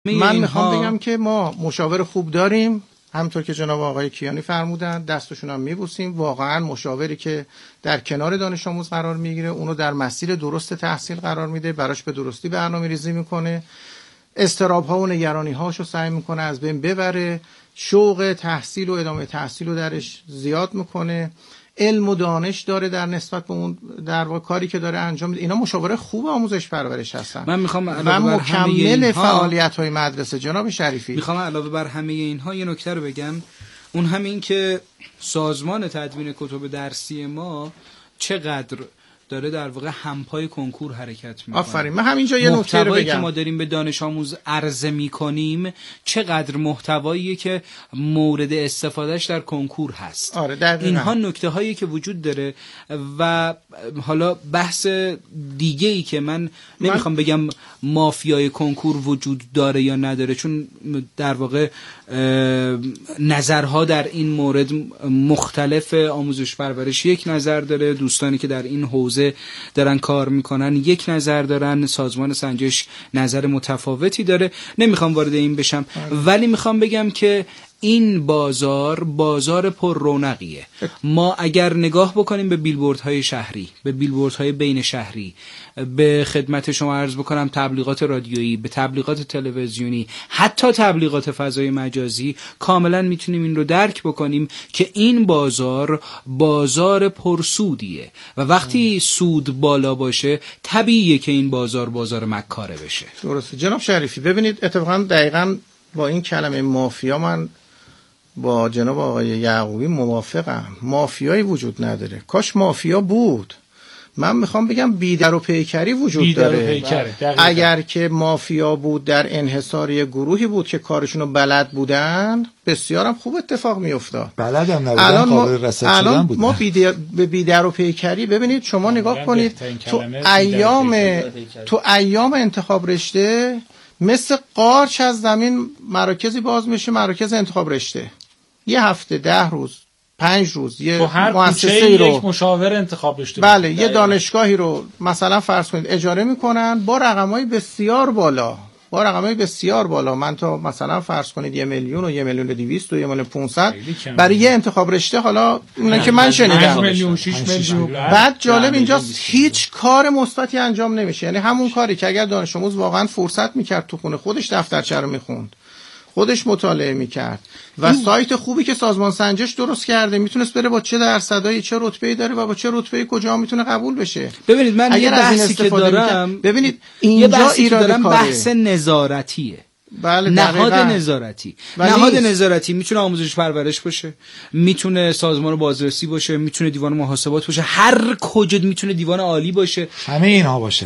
من میخوام بگم که ما مشاور خوب داریم، همونطور که جناب آقای کیانی فرمودن، دستشون هم میبوسیم. واقعا مشاوری که در کنار دانش آموز قرار میگیره، اونو در مسیر درست تحصیل قرار میده، براش به درستی برنامه‌ریزی میکنه، اضطراب‌ها و نگرانی‌هاشو سعی میکنه از بین ببره، شوق تحصیل و ادامه تحصیل رو درش زیاد میکنه، علم و دانش داره در نسبت به اون در واقع کاری که داره انجام میده. اینا مشاوره خوب آموزش پرورش هستن. من میخوام و مکمل فعالیت‌های مدرسه. جناب شریفی، میخوام علاوه بر همه اینها یه نکته رو بگم، اون همین که سازمان تدوین کتب درسی ما چقدر داره در واقع همپای کنکور حرکت میکنه. آفرین. من همینجا یه نکته رو بگم. که ما داریم به دانش آموز عرضه میکنیم چقدر محتواییه که مورد استفادهش در کنکور هست. آره دقیقاً. اینها نکته هایی که وجود داره. و حالا بحث دیگه ای که من نمیخوام بگم مافیای کنکور وجود داره یا نداره، چون در واقع نظرها در این مورد مختلف. آموزش پرورش یک نظر داره، دوستانی که در این حوزه دارن کار میکنن یک نظر دارن، سازمان سنجش نظر متفاوتی داره. نمیخوام وارد این بشم، ولی میخوام بگم که این بازار پر رونقیه. ما اگر نگاه بکنیم به بیلبوردهای شهری، به بیلبوردهای بین شهری، به خدمت شما عرض بکنم تبلیغات رادیویی، به تبلیغات تلویزیونی، حتی تبلیغات فضای مجازی، کاملا میتونیم این رو درک بکنیم که این بازار پرسودیه و وقتی سود بالا باشه طبیعیه که این بازار مکاره بشه. درسته. جناب شریفی ببینید، اتفاقا دقیقاً با این کلمه مافیا من با جناب آقای یعقوبی موافقم. مافیایی وجود نداره، کاش مافیا بود. من میخوام بگم بیدر و پیکری وجود داره. اگر که مافیا بود در انحصار گروهی بود که کارشونو بلد بودن، بسیارم خوب اتفاق میافتاد. بلدم نبودن، قابل رصد شدن بودن. ما به بیدر و پیکری ببینید، شما نگاه کنید تو ایام انتخاب رشته مثل قارچ از زمین مراکزی باز میشه، مراکز انتخاب رشته. یه هفته 10 روز 5 روز یه مؤسسه‌ای رو یک مشاور انتخاب رشته، بله یه دانشگاهی رو مثلا فرض کنید اجاره میکنن با رقمای بسیار بالا. من تا مثلا فرض کنید 1 میلیون و 1 میلیون و 200 و 1 میلیون 500 برای یه انتخاب رشته. حالا اون که من شنیدم 5 میلیون 6 میلیون. بعد جالب اینجاست هیچ کار مثبتی انجام نمیشه. یعنی همون کاری که اگر دانش آموز واقعا فرصت میکرد تو خونه خودش دفترچه رو میخوند، خودش مطالعه میکرد و سایت خوبی که سازمان سنجش درست کرده، میتونست بره با چه درصدایی چه رتبه‌ای داره و با چه رتبه‌ای کجا میتونه قبول بشه. ببینید من یه بحثی که دارم، ببینید اینجا ایراد کاره. بحث نظارتیه. بله نهاد نظارتی میتونه آموزش پرورش باشه، میتونه سازمان بازرسی باشه، میتونه دیوان محاسبات باشه، هر کجا میتونه دیوان عالی باشه، همه اینها باشه.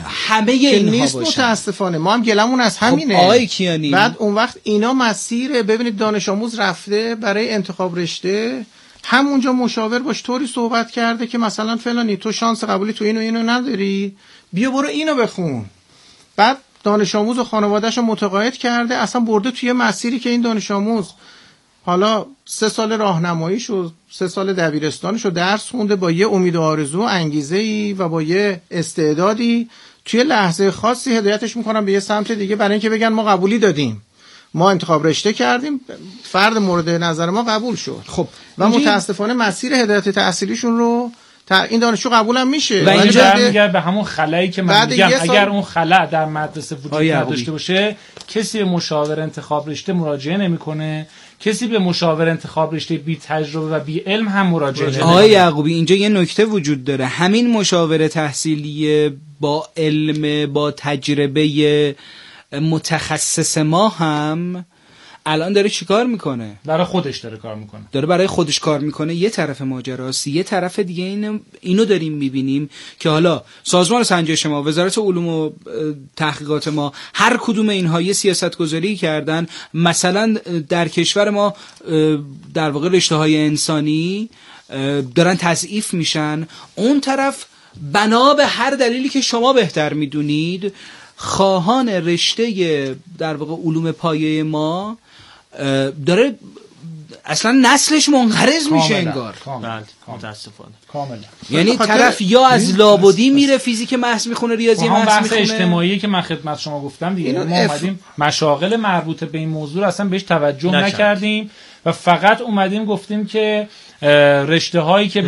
متاسفانه ما هم گلمون از همینه. آقای کیانی، بعد اون وقت اینا مسیر، ببینید دانش آموز رفته برای انتخاب رشته، همونجا مشاور باش طوری صحبت کرده که مثلا فلانی تو شانس قبولی تو اینو نداری، بیا برو اینو بخون. بعد دانش آموز و خانواده‌شو متقاعد کرده، اصلا برده توی مسیری که این دانش آموز حالا 3 سال راهنماییشو 3 سال دبیرستانشو درس خونده با یه امید و آرزو و انگیزه‌ای و با یه استعدادی، توی لحظه خاصی هدایتش میکنن به یه سمت دیگه برای اینکه بگن ما قبولی دادیم، ما انتخاب رشته کردیم، فرد مورد نظر ما قبول شد. خب و متاسفانه مسیر هدایت تحصیلیشون رو این دانشجو قبولم میشه و اینجا میگه به همون خلایی که من میگم اگر اون خلا در مدرسه وجود نداشته باشه، کسی به مشاور انتخاب رشته مراجعه نمیکنه، کسی به مشاور انتخاب رشته بی تجربه و بی علم هم مراجعه نمیکنه. آقای یعقوبی اینجا یه نکته وجود داره، همین مشاور تحصیلی با علم با تجربه متخصص ما هم الان داره چیکار میکنه؟ برای خودش داره کار میکنه. داره برای خودش کار میکنه. یه طرف ماجراست. یه طرف دیگه اینو داریم میبینیم که حالا سازمان سنجش ما، وزارت علوم و تحقیقات ما، هر کدوم اینها یه سیاست گذاری کردن. مثلا در کشور ما در واقع رشته های انسانی دارن تضعیف میشن. اون طرف بنا به هر دلیلی که شما بهتر میدونید، خواهان رشته در واقع علوم پایه ما داره اصلا نسلش منقرض میشه انگار. بله متاسفانه کاملا. یعنی طرف یا از لابدی میره فیزیک محض میخونه، ریاضی محض میخونه. اجتماعی که من خدمت شما گفتم دیگه، ما اومدیم مشاغل مربوط به این موضوع اصلا بهش توجه نکردیم و فقط اومدیم گفتیم که رشته هایی که به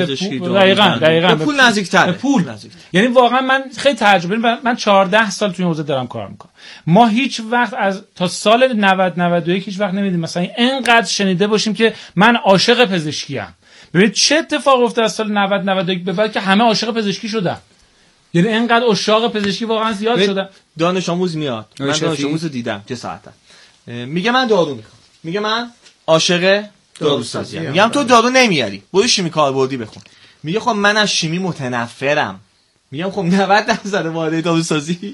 دقیقاً به پول نزدیک‌تره. یعنی واقعا من خیلی تعجب، من 14 سال توی این حوزه دارم کار میکنم. ما هیچ وقت از تا سال 90 91 هیچ وقت نمیدیم مثلا اینقدر شنیده باشیم که من عاشق پزشکیم. ببینید چه اتفاق افتاد از سال 90 91 به بعد که همه عاشق پزشکی شدن. یعنی اینقدر عشاق پزشکی واقعا زیاد شدن. دانش آموز میاد، من دانش آموز رو دیدم چه ساعته، میگه من دارو میخوام، میگه من عاشق داروسازی ام. میگم تو دارو نمیاری، برو شیمی کاربردی بخون. میگه خب من از شیمی متنفرم. میگم خب 90% وارد داروسازی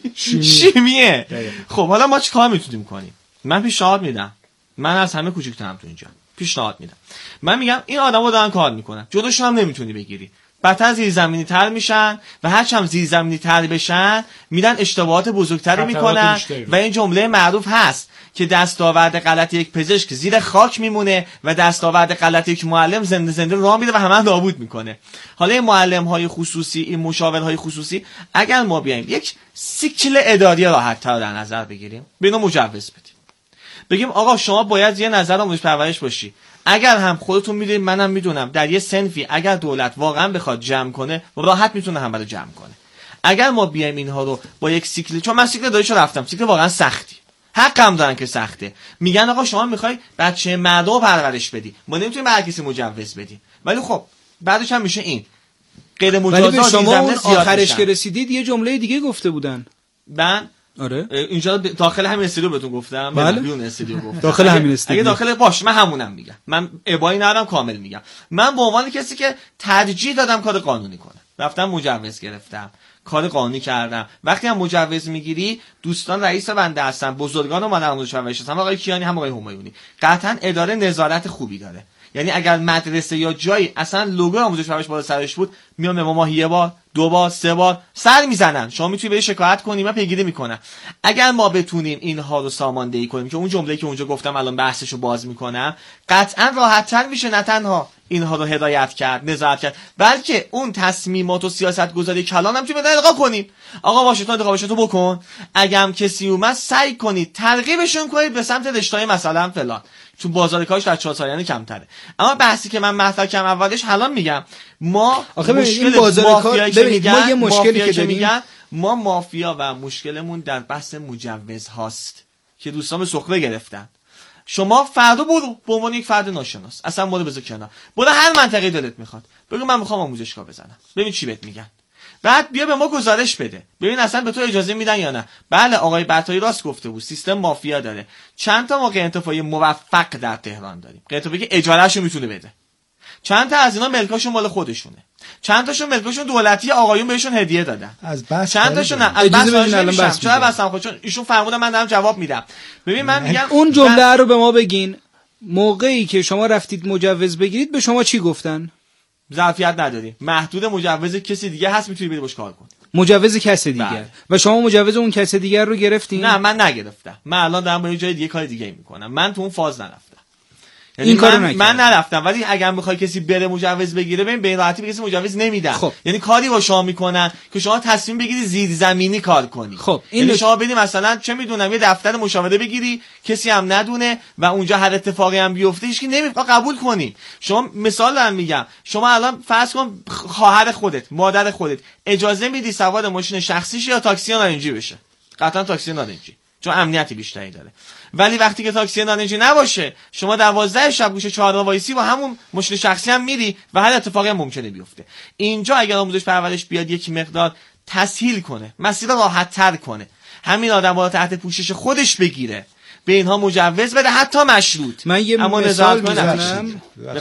شیمیه. خب حالا ما چیکار میتونیم کنیم؟ من پیشنهاد میدم، من از همه کوچیک‌ترم تو اینجا، پیشنهاد میدم. من میگم این آدما دارن کار میکنن، جلوشون هم نمیتونی بگیری. بدتر زیرزمینی تر میشن و هرچند هم زیرزمینی تر بشن میرن اشتباهات بزرگتری میکنن و این جمله معروف هست که دستاورد غلط یک پزشک زیر خاک میمونه و دستاورد غلط یک معلم زنده زنده راه میره و همه نابود میکنه. حالا این معلم های خصوصی، این مشاورهای خصوصی، اگر ما بیایم یک سیکل اداری راحت تر در نظر بگیریم، به اینا مجوز بدیم، بگیم آقا شما باید یه نظر آموزش پرورش باشی، اگر هم خودتون میدونید منم میدونم در یه صنفی اگر دولت واقعا بخواد جمع کنه راحت میتونه همه رو جمع کنه. اگر ما بیایم اینها رو با یک سیکل، چون من سیکل داریشو رفتم، سیکل واقعا سختی، حقم دارن که سخته، میگن آقا شما میخوای بچه مردم پرورش بدی، ما نمیتونیم به هر کسی مجوز بدیم، ولی خب بعدش هم میشه این غیر مجازات. شما اون آخرش که رسیدید یه جمله دیگه گفته بودن. من آره اینجا داخل همین استودیو بهتون گفتم، بله؟ بیرون استودیو گفتم داخل همین استودیو. اگه داخل باش من همونم میگم، من ابایی ندارم، کامل میگم. من به عنوان کسی که ترجیح دادم کار قانونی کنم، رفتم مجوز گرفتم، کار قانونی کردم. وقتی هم مجوز میگیری، دوستان رئیس بنده هستن، بزرگان من آموزش پرورش هستن، آقای کیانی هم آقای همایونی، قطعا اداره نظارت خوبی داره. یعنی اگر مدرسه یا جایی اصلا لوگو آموزش پرورش بالا سرش بود، میام به ما یه بار، 2 بار، 3 بار سر میزنن، شما میتونی بری شکایت کنی، من پیگیری میکنم. اگر ما بتونیم اینها رو ساماندهی کنیم، که اون جمله‌ای که اونجا گفتم الان بحثشو باز میکنم، قطعا راحت‌تر میشه نه تنها اینها رو هدایت کرد، نظارت کرد، بلکه اون تصمیمات و سیاست‌گذاری کلان هم میتونیم القا کنیم. آقا باشه تو انتخابشو بکن، اگه هم کسی اومد سعی کنید ترغیبشون کنید به سمت رشته‌های مثلا فلان، چون بازار کارش در 4 سالانه کمتره. اما بحثی که من مطرح کردم اولش، الان میگم ما مشکل بازار کار، ببینید ما یه مشکلی که داریم، ما مافیا و مشکلمون در بحث مجوز هاست که دوستان به سخره گرفتن. شما فردا برو به عنوان یک فرد ناشناس، اصلا برو بذار کنار، برو هر منطقه دلت میخواد بگو من میخوام آموزشگاه بزنم، ببین چی بهت میگن، بعد بیا به ما گزارش بده ببین اصلا به تو اجازه میدن یا نه. بله آقای بطایی راست گفته بود، سیستم مافیا داره. چند تا موقع انتفاعی موفق در تهران داریم، انتفاعی که اجارهشو میتونه بده. چند تا از اینا ملکاشون مال خودشونه، چند تاشون ملکاشون دولتی آقایون بهشون هدیه دادن، از بس چند تاشون نه از بس چرا بسام خود، چون ایشون فرمودن من دارم جواب میدم. ببین من میگم اون جمله رو به ما بگین، موقعی که شما رفتید مجوز بگیرید به شما چی گفتن؟ ظرفیت نداری، محدود مجوز کسی دیگه هست میتونی بری باش کار کنی. مجوز کس دیگه و شما مجوز اون کس دیگر رو گرفتین؟ نه من نگرفتم، من الان دارم با یه جای دیگه کار دیگه میکنم، من تو اون فاز نرفتم. یعنی این کارو نکردم. من نرفتم، ولی اگر میخوای کسی بره مجوز بگیره، ببین به راحتی به کسی مجوز نمیدن. خب. یعنی کاری با شما میکنن که شما تصمیم بگیری زیر زمینی کار کنی. خب یعنی شما بدی مثلا چه میدونم یه دفتر مشاوره بگیری، کسی هم ندونه و اونجا هر اتفاقی هم بیفته هیچ کی نمیخواد قبول کنی. شما مثال دارم میگم، شما الان فرض کن خواهر خودت، مادر خودت اجازه میدی سوار ماشین شخصیش یا تاکسی نارنجی بشه؟ قطعا تاکسی نارنجی، چون امنیتی بیشتری داره. ولی وقتی که تاکسی نارنجی نباشه، شما 12 شب گوشه 4 وایسی با همون ماشین شخصی هم میری و هر اتفاقی هم ممکنه بیفته. اینجا اگر آموزش پرورش بیاد یک مقدار تسهیل کنه، مسیر راحت تر کنه، همین آدم‌ها رو تحت پوشش خودش بگیره، به اینها مجوز بده، حتی مشروط. من یه مثال بزنم،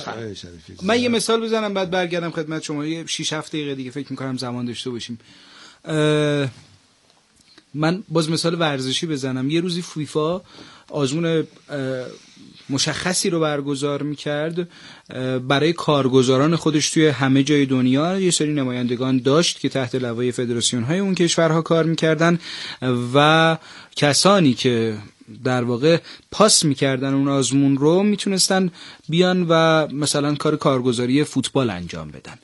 من یه مثال بزنم بعد برگردم خدمت شما. یه 6-7 دقیقه دیگه فکر می‌کنم زمان داشته باشیم. من باز مثال ورزشی بزنم. یه روزی فیفا آزمون مشخصی رو برگزار میکرد برای کارگزاران خودش توی همه جای دنیا. یه سری نمایندگان داشت که تحت لوای فدراسیون های اون کشورها کار میکردن و کسانی که در واقع پاس میکردن اون آزمون رو میتونستن بیان و مثلا کار کارگزاری فوتبال انجام بدن.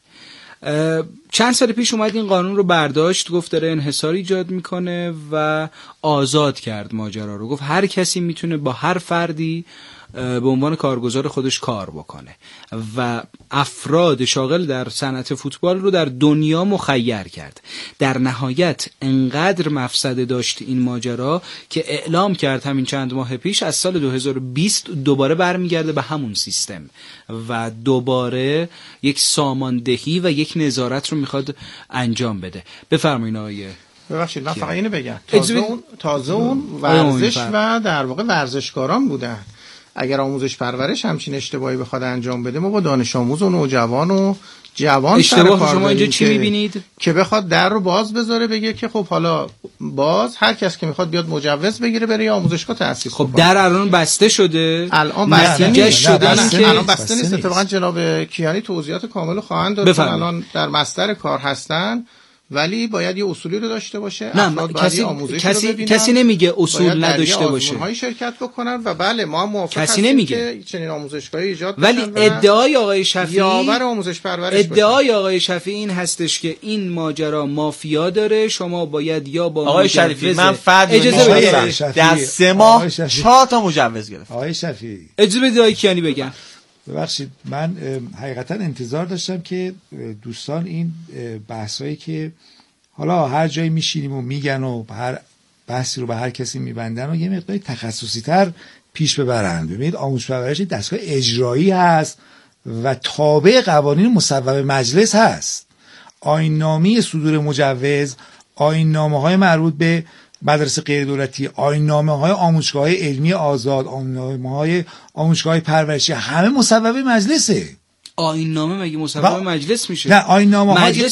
چند سال پیش اومد این قانون رو برداشت، گفت داره انحصار ایجاد میکنه و آزاد کرد ماجرا رو. گفت هر کسی میتونه با هر فردی به عنوان کارگزار خودش کار بکنه و افراد شاغل در صنعت فوتبال رو در دنیا مخیر کرد. در نهایت انقدر مفسده داشت این ماجرا که اعلام کرد همین چند ماه پیش از سال 2020 دوباره برمیگرده به همون سیستم و دوباره یک ساماندهی و یک نظارت رو میخواد انجام بده. بفرمایید آقای. ببخشید من فقط اینو بگم، تازه اون ورزش و در واقع ورزشکاران بودن. اگر آموزش پرورش همچین اشتباهی بخواد انجام بده، ما با دانش آموز و نوجوان و جوان اشتباه شما اینجا چی می‌بینید؟ که بخواد در رو باز بذاره بگه که خب حالا باز هر کس که میخواد بیاد مجوز بگیره بره یا آموزشگاه تأسیس کنه. خب در الان بسته شده، الان بسته نیست. الان بسته نیست. اتفاقا جناب کیانی توضیحات کامل خواهند داد. الان در مستر کار هستن، ولی باید یه اصولی رو داشته باشه. نه کسی نمیگه اصول نداشته باشه. باید شرکت بکنن و بله ما هم موافق کسی نمیگه که چنین آموزشگاهی ایجاد بشه. ولی ادعای آقای شفیعی یاور آموزش پرورش ادعای آقای شفیعی این هستش که این ماجرا مافیا داره، شما باید یا با آقای شریفی من فرض اجازه بدید در 3 ماه 4 تا مجوز گرفت. آقای شفیعی اجازه بدید آقای کیانی بگم. ببخشید من حقیقتا انتظار داشتم که دوستان این بحثایی که حالا هر جایی میشینیم و میگن و هر بحثی رو به هر کسی میبندن و یه مقداری تخصصی تر پیش ببرن. ببینید آموزش پرورش دستگاه اجرایی هست و تابع قوانین مصوب مجلس هست. آیین‌نامه صدور مجوز، آیین‌نامه‌های مربوط به مدرسه غیر دولتی، آیین‌نامه‌های آموزشگاه‌های علمی آزاد، آیین‌نامه‌های آموزشگاه‌های پرورشی، همه مصوب مجلسه. آیین‌نامه مگه مصوب مجلس میشه؟ نه آیین‌نامه‌های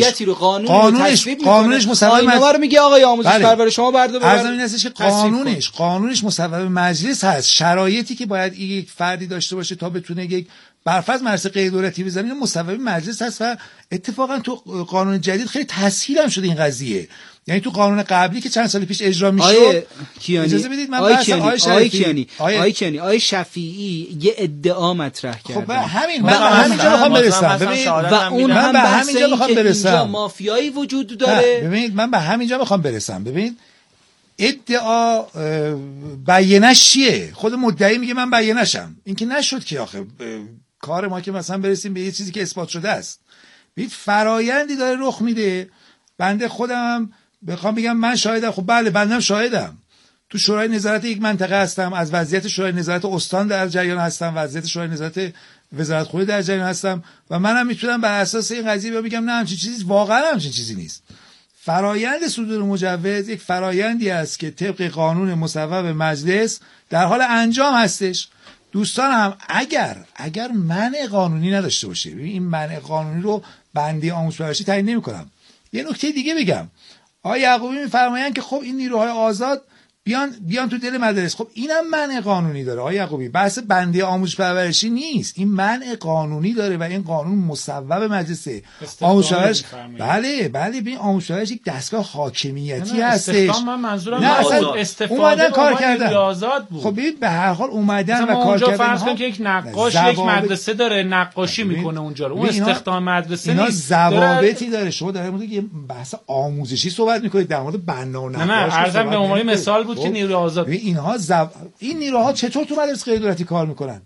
قانونش مصوب آیین‌نامه رو میگه آقای آموزش پرورش شما بردار ببر. این هستش که قانونش مصوب مجلس هست. شرایطی که باید یک فردی داشته باشه تا بتونه یک برفرض مدرسه غیر دولتی بزنه مصوب مجلس هست و اتفاقا تو قانون جدید خیلی تسهیل هم شده این قضیه. یعنی تو قانون قبلی که چند سال پیش اجرا میشد، اجازه بدید من بحث آقای شفیعی یه ادعا مطرح کرد. خب من همینجا میخوام برسم. ببین و اون هم به همینجا میخوام برسم. اینجا مافیایی وجود داره. ببینید من به همینجا میخوام برسم. ببین ادعا بیانش چیه؟ خود مدعی میگه من بیانشم. این که نشد که آخه کار ما که مثلا برسیم به یه چیزی که اثبات شده است. ببین فرایندی داره رخ میده. بنده خودم بخوام بگم من شاهدم، خب بله بندم شاهدم. تو شورای نظارت یک منطقه هستم، از وضعیت شورای نظارت استان در جریان هستم، وضعیت شورای نظارت وزارت خونه در جریان هستم و منم میتونم بر اساس این قضیه بگم نه همچین چیزی واقعا همچین چیزی نیست. فرایند صدور مجوز یک فرایندی است که طبق قانون مصوب مجلس در حال انجام هستش. دوستان هم اگر منع قانونی نداشته باشه، این منع قانونی رو بنده آموزش پرورشی تعیین نمی‌کنم. یه نکته دیگه بگم، آقای یعقوبی میفرمایند که خب این نیروهای آزاد بیان تو دل مدارس. خب اینم منع قانونی داره آقای یعقوبی، بحث بنده آموزش پرورشی نیست، این منع قانونی داره و این قانون مصوب مجلسه. آموزش پرورش بله ببین آموزش پرورش یک دستگاه حاکمیتی هستش. من منظورم استفاده کار کردن آزاد بود. خب ببین به هر حال اومدن و کار کردن. فرض کن که یک نقاش یک مدرسه داره نقاشی میکنه اونجا رو، اون استخدام مدرسه نیست. اینا ضوابطی داره. شما در مورد یه بحث آموزشی صحبت میکنید، در مورد بنا و نقاش. نه ارزم به عنوان مثال بود که نیروی آزاد. این نیروها چطور تو مدرسه غیر دولتی کار میکنن؟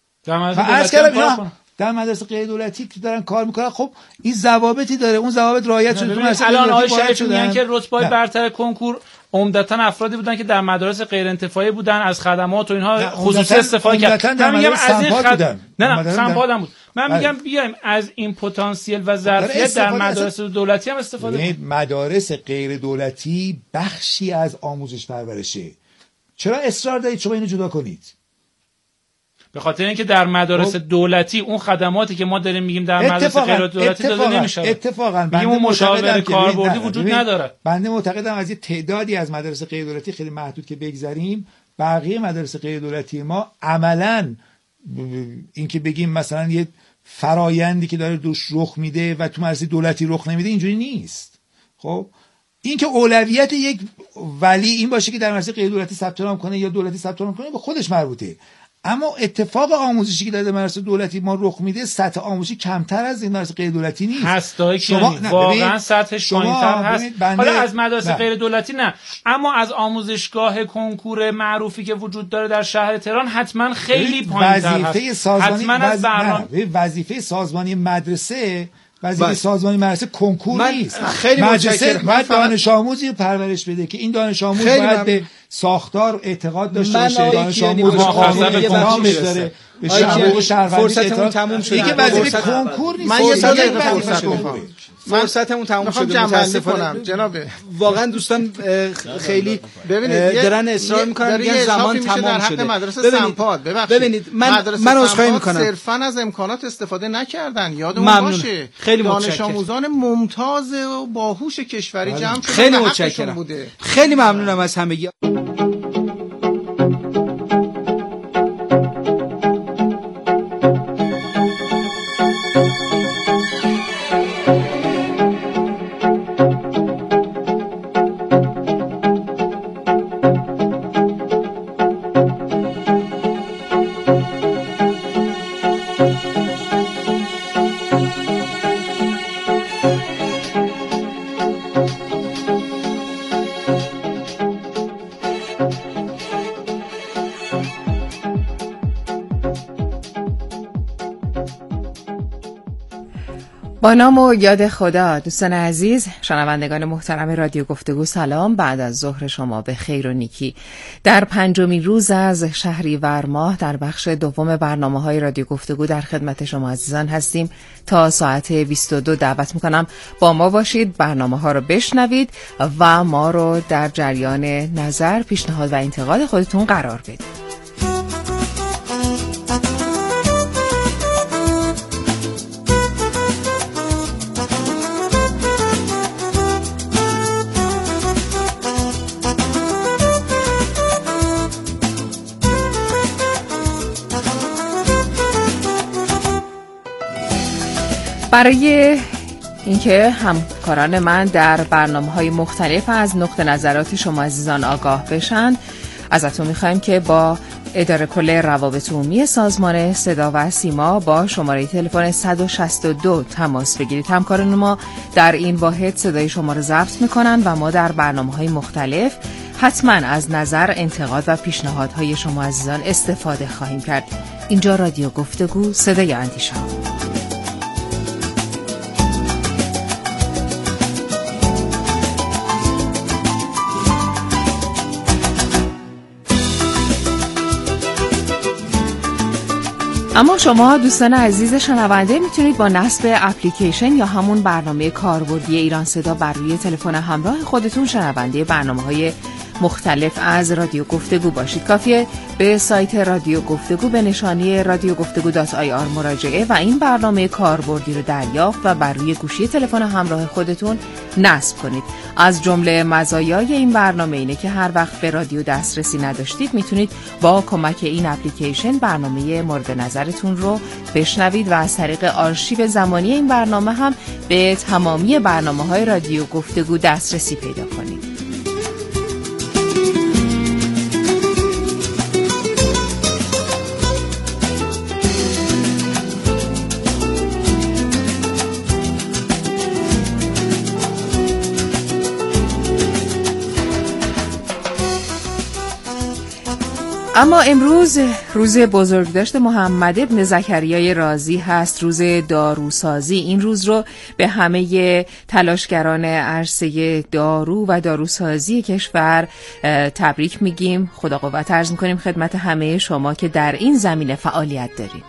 در مدرسه غیر دولتی که دارن کار میکنن، خب این ضوابطی داره، اون ضوابط رعایت شده. تو مدرسه الان آقای شریفی میگن که رتبه‌های برتر کنکور عمدتاً افرادی بودن که در مدارس غیر انتفاعی بودن، از خدمات و اینها خصوصی استفاده کردن. من میگم از این نه سمپادم بود. من میگم بیایم از این پتانسیل و ظرفیت در مدارس دولتی هم استفاده کنیم. مدارس غیر دولتی بخشی از آموزش پرورشه. چرا اصرار دارید شما اینو جدا کنید؟ به خاطر اینکه در مدارس دولتی اون خدماتی که ما داریم میگیم در مدارس غیر دولتی داده نمیشه. اتفاقا میگیم اون مشاور کاربردی وجود نداره. بنده معتقدم از یه تعدادی از مدارس غیر دولتی خیلی محدود که بگذریم، بقیه مدارس غیر دولتی ما عملاً این که بگیم مثلا یه فرایندی که داره دوش رخ میده و تو مدرسه دولتی رخ نمیده اینجوری نیست. خب این که اولویت یک ولی این باشه که در مدرسه غیر دولتی ثبت نام کنه یا دولتی ثبت نام کنه به خودش مربوطه. اما اتفاق آموزشی که در مدرسه دولتی ما رخ میده سطح آموزشی کمتر از این مدرسه غیر دولتی نیست. هستایی که واقعا سطحش پایین‌تر هست. حالا از مدرسه غیر دولتی نه، اما از آموزشگاه کنکور معروفی که وجود داره در شهر تهران حتما خیلی پایین‌تر هست. وظیفه سازمانی مدرسه سازمانی مدرسه کنکور نیست. خیلی مدرسه باید دانش آموزی پرورش بده که این دانش آموز باید به ساختار اعتقاد داشته باشه، دانش آموز قانون احترام داره، به حقوق شهروندی اعتقاد تموم شده. دیگه وظیفه کنکور نیست. من یه دقیقه فرصتمون تموم شده. متاسفانه جناب واقعا دوستان خیلی دارن اصرار میکنن میگن زمان تمام شده. مدرسه سمپاد ببینید من عذرخواهی میکنم صرفا از امکانات استفاده نکردن. یادمون باشه خیلی دانش آموزان ممتاز و باهوش کشوری جمع شدن. خیلی متشکرم. خیلی ممنونم از همگی. با نام و یاد خدا. دوستان عزیز، شنوندگان محترم رادیو گفتگو، سلام. بعد از ظهر شما به خیر و نیکی. در 5مین روز از شهریور ماه در بخش دوم برنامه‌های رادیو گفتگو در خدمت شما عزیزان هستیم. تا ساعت 22 دعوت میکنم با ما باشید، برنامه‌ها رو بشنوید و ما رو در جریان نظر، پیشنهاد و انتقاد خودتون قرار بدید. برای اینکه همکاران من در برنامه‌های مختلف از نقطه نظرات شما عزیزان آگاه بشن، ازتون می‌خوایم که با اداره کل روابط عمومی سازمان صدا و سیما با شماره تلفن 162 تماس بگیرید. همکاران ما در این واحد صدای شما رو ضبط می‌کنن و ما در برنامه‌های مختلف حتما از نظر، انتقاد و پیشنهادهای شما عزیزان استفاده خواهیم کرد. اینجا رادیو گفتگو، صدای اندیشه. اما شما دوستان عزیز شنونده میتونید با نصب اپلیکیشن یا همون برنامه کاربردی ایران صدا بر روی تلفن همراه خودتون شنونده برنامه‌های مختلف از رادیو گفتگو باشید. کافیه به سایت رادیو گفتگو به نشانی radiogoftegu.ir مراجعه و این برنامه کاربردی رو دریافت و بر روی گوشی تلفن همراه خودتون نصب کنید. از جمله مزایای این برنامه اینه که هر وقت به رادیو دسترسی نداشتید میتونید با کمک این اپلیکیشن برنامه مورد نظرتون رو بشنوید و از طریق آرشیو زمانی این برنامه هم به تمامی برنامه‌های رادیو گفتگو دسترسی پیدا کنید. اما امروز روز بزرگداشت محمد ابن زکریای رازی هست، روز داروسازی. این روز رو به همه تلاشگران عرصه دارو و داروسازی کشور تبریک میگیم. خدا قوت عرض میکنیم خدمت همه شما که در این زمینه فعالیت دارید.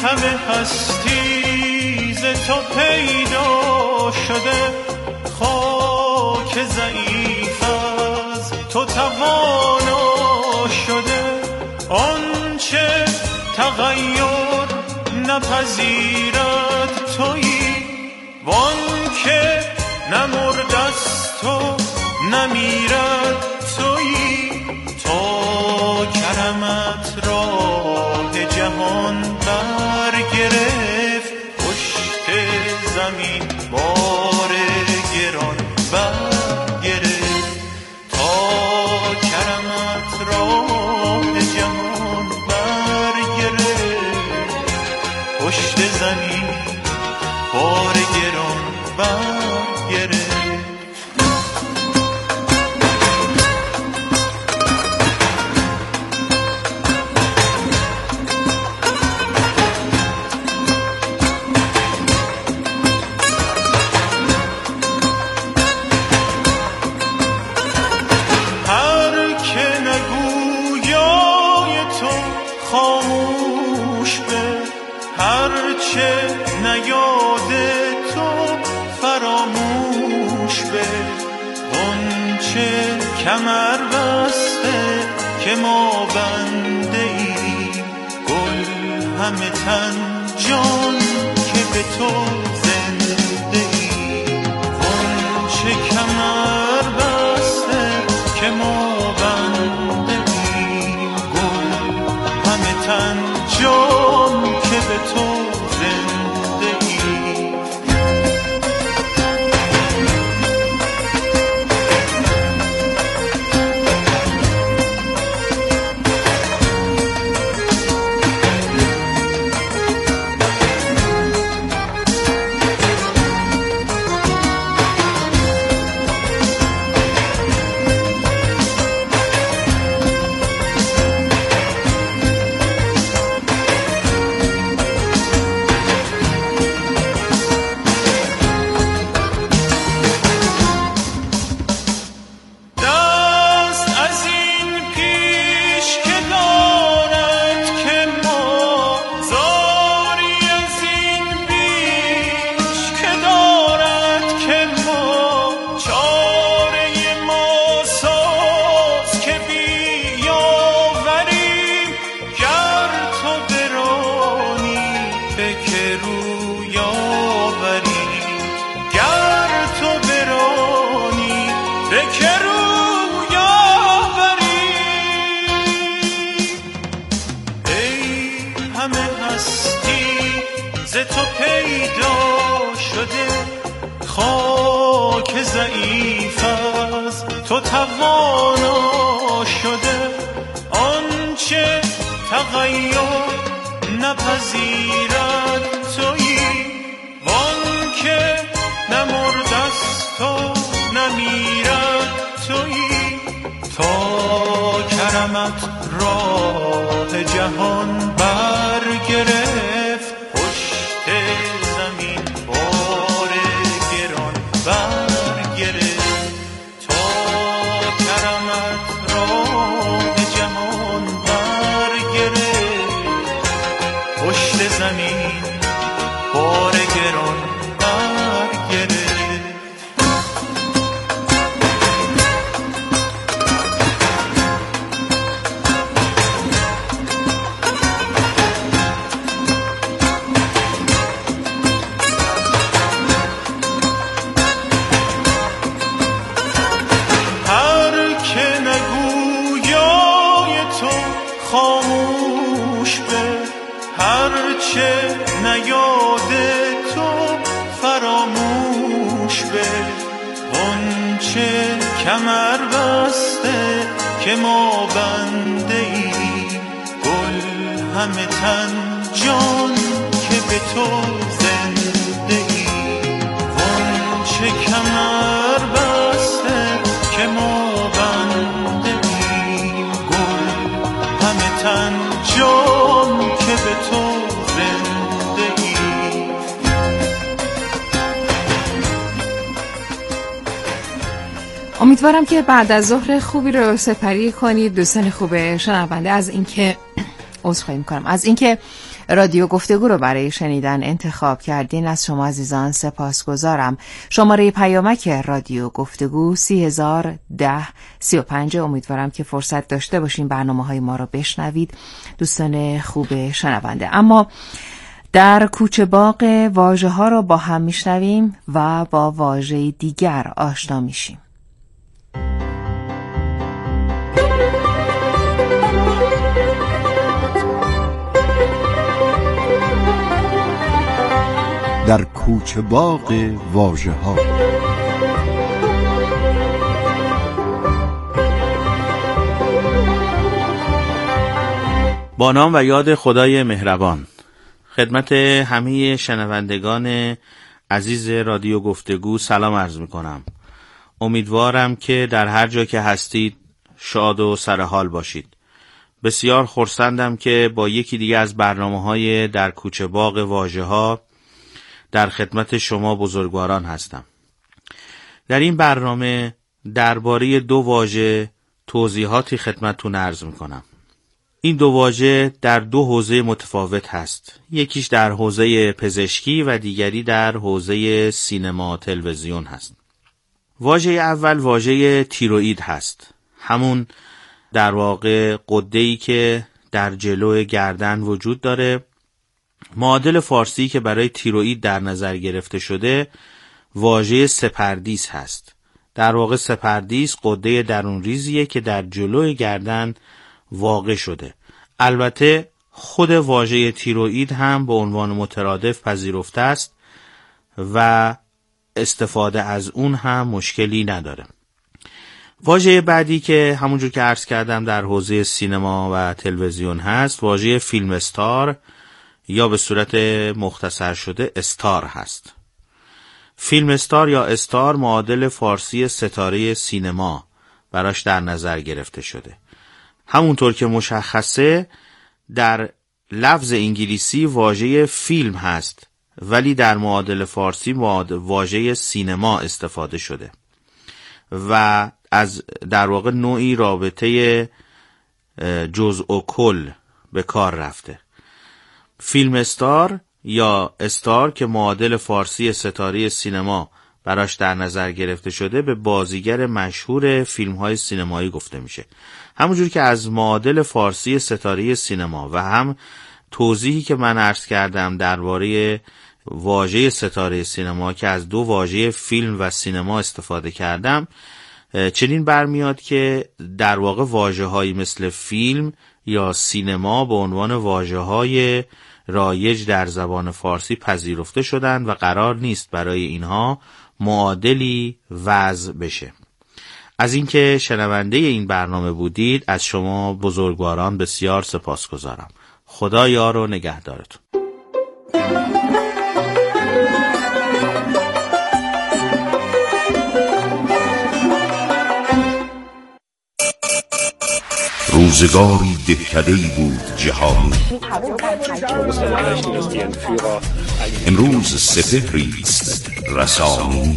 همه هستی ز تو پیدا شده، خاک ضعیف از تو توانا شده. آنچه تغییر نپذیرد تویی، وان که نمردست و نمیرد تویی. تا کرمت راه جهان برگرفت، پشت زمین بار گران برگرفت. تا کرمت راه جهان برگرفت، پشت زمین بار گران برگرفت. کمر بسته که ما بنده ایم، گل همه تن جان که به تو زنده ایم. اون چه کمر بسته که ما بنده ایم، گل همه تن جان که به تو زنده ایم. خاک ضعیف از تو توانا شده. آنچه تغییر نپذیرد تویی، وان که نمردست و نمیرد تویی. تا کرمت راه جهان برگرفت، پشت زمین بار گران برگرفت. تا کرمت راه جهان برگرفت، پشت زمین بار گران برگرفت. خاموش به هرچه نیاد تو فراموش به. اونچه کمر بسته که ما بنده ایم، گل همه تن جان که به تو زنده ایم. اونچه کمر بسته که ما بنده ایم، گل همه تن جان که به تو زنده ایم. امیدوارم که بعد از ظهر خوبی رو سپری کنید دوستان خوب شنونده. از اینکه عذرخواهی میکنم از اینکه رادیو گفتگو رو برای شنیدن انتخاب کردین. از شما عزیزان سپاسگزارم. شماره پیامک رادیو گفتگو 301035. امیدوارم که فرصت داشته باشین برنامه‌های ما رو بشنوید دوستان خوب شنونده. اما در کوچه باغ واژه‌ها رو با هم میشنویم و با واژه دیگر آشنا میشیم. در کوچه باغ واژه‌ها. با نام و یاد خدای مهربان، خدمت همه شنوندگان عزیز رادیو گفتگو سلام عرض می‌کنم. امیدوارم که در هر جا که هستید شاد و سرحال باشید. بسیار خرسندم که با یکی دیگه از برنامه‌های در کوچه باغ واژه‌ها در خدمت شما بزرگواران هستم. در این برنامه درباره 2 واژه توضیحاتی خدمتتون عرض می‌کنم. این 2 واژه در 2 حوزه متفاوت هست. یکیش در حوزه پزشکی و دیگری در حوزه سینما تلویزیون هست. واژه اول واژه تیروئید هست. همون در واقع غده‌ای که در جلو گردن وجود داره. معادل فارسی که برای تیروئید در نظر گرفته شده واژه سپردیس هست. در واقع سپردیس غده درون ریزیه که در جلوی گردن واقع شده. البته خود واژه تیروئید هم به عنوان مترادف پذیرفته است و استفاده از اون هم مشکلی نداره. واژه بعدی که همونجور که عرض کردم در حوزه سینما و تلویزیون هست واژه فیلم استار یا به صورت مختصر شده استار هست. فیلم استار یا استار معادل فارسی ستاره سینما براش در نظر گرفته شده. همونطور که مشخصه در لفظ انگلیسی واژه فیلم هست ولی در معادل فارسی واژه سینما استفاده شده و از در واقع نوعی رابطه جزء و کل به کار رفته. فیلم استار یا استار که معادل فارسی ستاره سینما براش در نظر گرفته شده به بازیگر مشهور فیلم‌های سینمایی گفته میشه. همونجور که از معادل فارسی ستاره سینما و هم توضیحی که من عرض کردم درباره واژه ستاره سینما که از 2 واژه فیلم و سینما استفاده کردم، چنین برمیاد که در واقع واژه‌هایی مثل فیلم یا سینما به عنوان واژه‌های رایج در زبان فارسی پذیرفته شدند و قرار نیست برای اینها معادلی وضع بشه. از اینکه شنونده این برنامه بودید از شما بزرگواران بسیار سپاسگزارم. خدا یار و نگهدارتون. روزگاری دهکده‌ای بود جهانی، امروز سپهریست رسانی.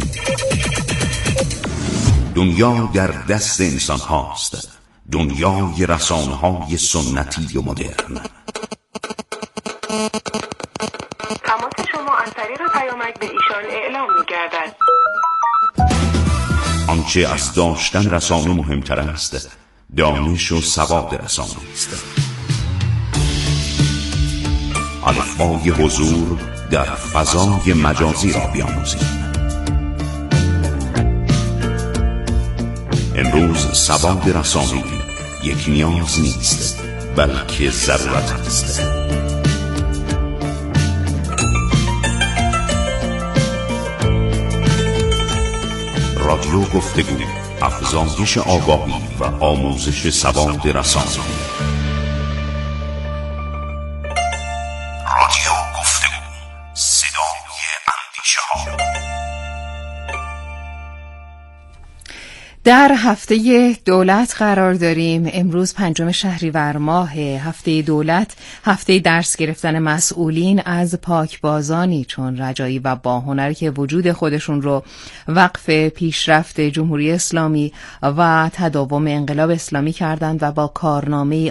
دنیا در دست انسان هاست، دنیای رسانه های سنتی و مدرن. تماس شما از طریق پیامک به ایشان اعلام می‌گردد. آنچه از داشتن رسانه مهمتر است دانش و سواد رسانه است. الفبای حضور در فضای مجازی را بیاموزید. امروز سواد رسانه‌ای یک نیاز نیست بلکه ضرورت است. رادیو گفتگو، افزایش آگاهی و آموزش سواد رسانه‌ای. رادیو گفتگو، صدای اندیشه‌ها. در هفته دولت قرار داریم. امروز 5 شهریور ماه. هفته دولت، هفته درس گرفتن مسئولین از پاکبازانی چون رجایی و باهنری که وجود خودشون رو وقف پیشرفت جمهوری اسلامی و تداوم انقلاب اسلامی کردند و با کارنامه